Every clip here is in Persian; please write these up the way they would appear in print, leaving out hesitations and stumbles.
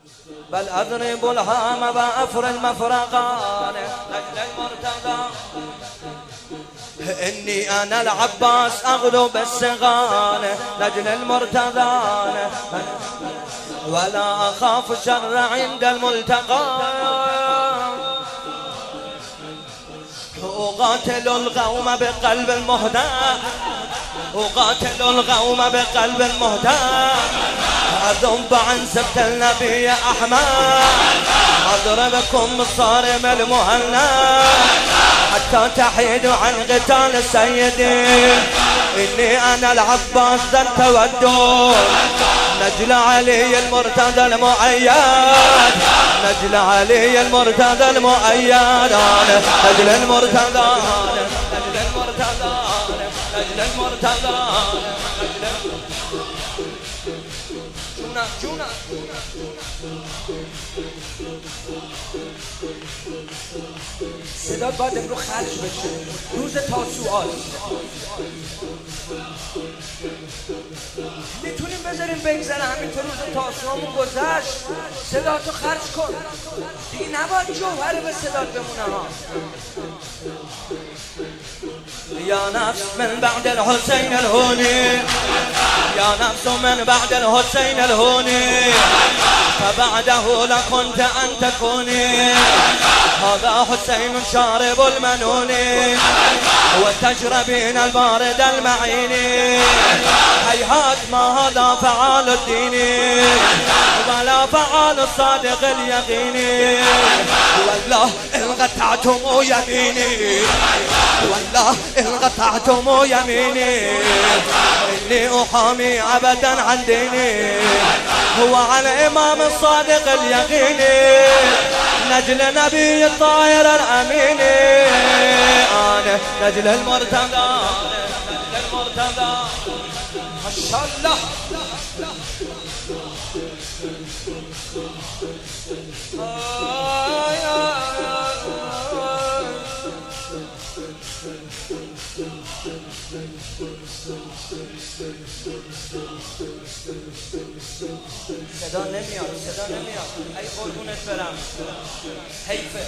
بل أضرب الهام وأفر المفرقان نجل المرتضى. إني أنا العباس أغلب السغان نجل المرتضى، ولا أخاف شر عند الملتقى. أقاتل القوم بقلب المهدى، أقاتل القوم بقلب المهدى، أذب عن سبت النبي أحمد، أضربكم بالصارم المهنى حتى تحيدوا عن قتال السيد. إني أنا العباس ذا التودد نجل علي المرتضى المؤيد، نجل علي المرتضى المؤيد، نجل المرتضى، نجل المرتضى، نجل المرتضى. جونا جونا صدا باید امرو خرج بشه. روز تاسوعات میتونیم بذاریم بگذره همینطور. روز تاسوعامون گذشت، صدا تو خرج کن دیگه، نباید جوهره به صدا بمونه ها. يا نفس من بعد الحسين الهوني، يا نفس من بعد الحسين الهوني، فبعده لكنت أن تكوني. هذا حسين شارب المنون وتشربين البارد المعين. هيهات ما هذا فعال الدين ولا فعال الصادق اليقين. والله إن قطعتم يميني، والله إن قطعتم يميني، إني أحامي أبدا عن ديني. هو على الإمام الصادق اليقيني، نجل نبي الطاهر الأمين. أنا نجل المرتضى، نجل المرتضى ما شاء الله. صدا نمیاد، صدا نمیاد. ای قربونت برم، حیفه.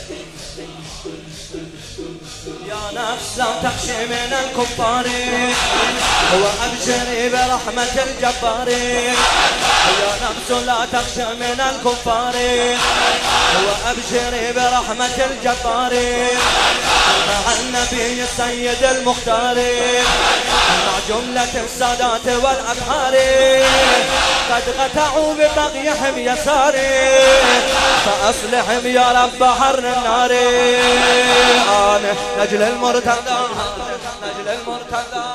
یا نفس لا تخشی من الكفار وابشری برحمت الجبار. یا نفس لا تخشی من الكفار وابشری برحمت الجبار. مع النبي السيد المختار، مع جملة السادات والأبحار، قد قطعوا ببغيهم يساري، فأصلحهم يا رب حر النار. أنا نجل المرتضى، نجل المرتضى.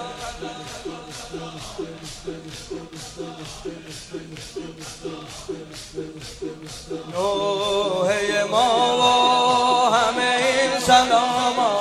نوحي ما وهمين سلاما.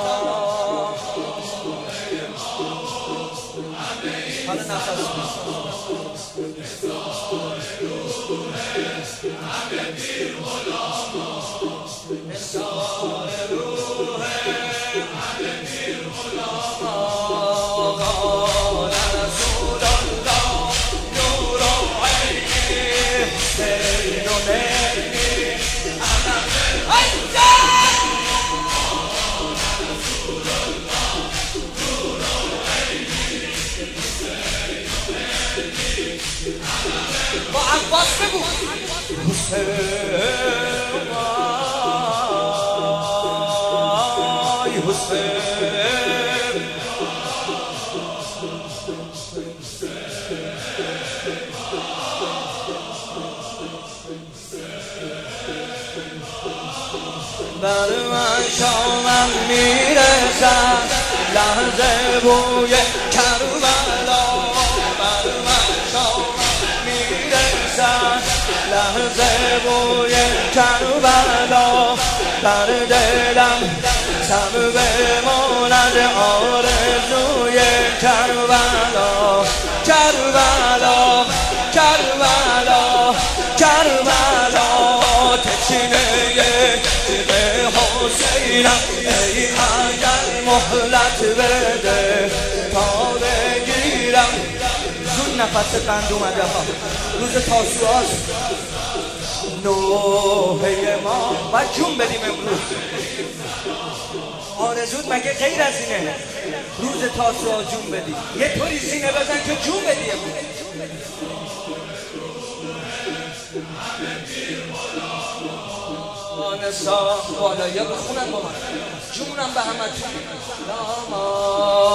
با عباس بگو حسین وای حسین. بر من شامم میرسد لحظه بوی کربلا. بر من شامم میرسد لحظه بوی کربلا. در دلم سم بماند آرزوی کربلا. کربلا کربلا کربلا. تشنه تیغ حسینم ای اگر مهلت بده تا بگیرم. زود نفس بند اومده ها، روز تاسوعاست. نوحه ما باید جون بدیم امروز. آرزود مگه غیر از اینه روز تاسوعا جون بدی؟ یه طوری سینه بزن که جون بدی امروز. آنسا بالایی ها بخونن با من جونم به همه جون